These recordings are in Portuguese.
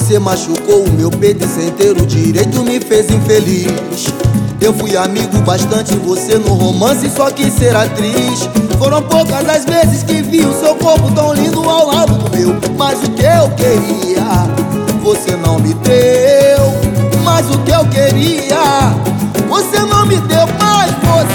Você machucou o meu peito e sem ter o direito me fez infeliz. Eu fui amigo bastante, você no romance só quis ser atriz. Foram poucas as vezes que vi o seu corpo tão lindo ao lado do meu. Mas o que eu queria, você não me deu. Mas o que eu queria, você não me deu. Mas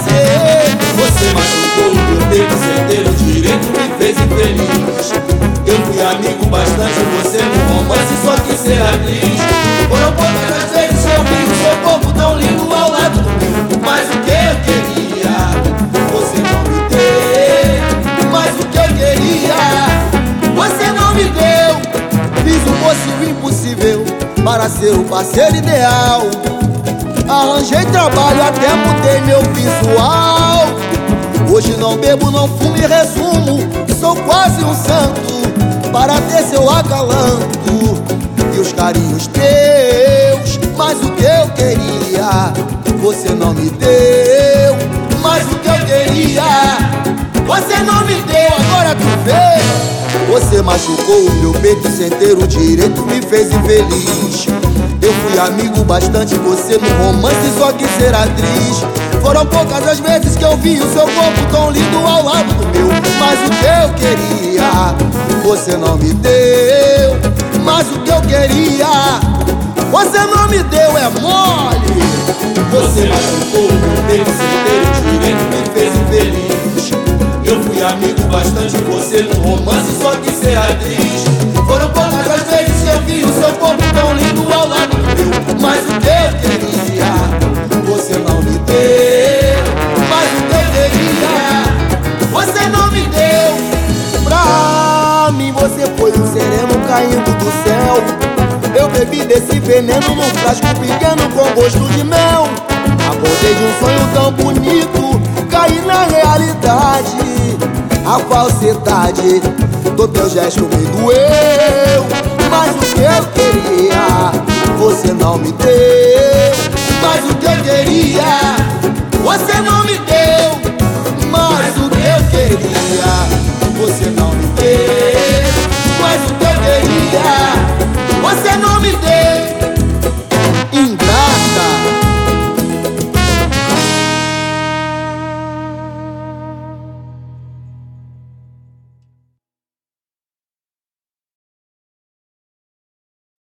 você machucou o meu peito sem ter o direito me fez infeliz. Eu fui amigo bastante, você no romance só quis ser atriz. Foram poucas as vezes que eu vi o seu corpo tão lindo ao lado do meu. Mas o que eu queria, você não me deu. Mas o que eu queria, você não me deu. Fiz o possível e impossível para ser o parceiro ideal. Arranjei trabalho, até mudei meu visual. Hoje não bebo, não fumo e resumo. Sou quase um santo para ter seu acalanto e os carinhos teus. Mas o que eu queria, você não me deu. Mas o que eu queria, você não me deu. Agora tu vê. Você machucou o meu peito sem ter o direito me fez infeliz. Eu fui amigo bastante, você no romance só quis ser atriz. Foram poucas as vezes que eu vi o seu corpo tão lindo ao lado do meu. Mas o que eu queria, você não me deu. Mas o que eu queria, você não me deu, é mole. Você machucou o meu peito sem ter o direito me fez infeliz. Eu fui amigo bastante, você no romance só quis ser atriz. Foram poucas as vezes que eu vi o seu corpo tão lindo ao lado do meu. Mas o que eu queria, você não me deu. Mas o que eu queria, você não me deu. Pra mim você foi um sereno caindo do céu. Eu bebi desse veneno num frasco pequeno com gosto de mel. Acordei de um sonho tão bonito, caí na realidade. A falsidade do teu gesto me doeu. Mas o que eu queria, você não me deu.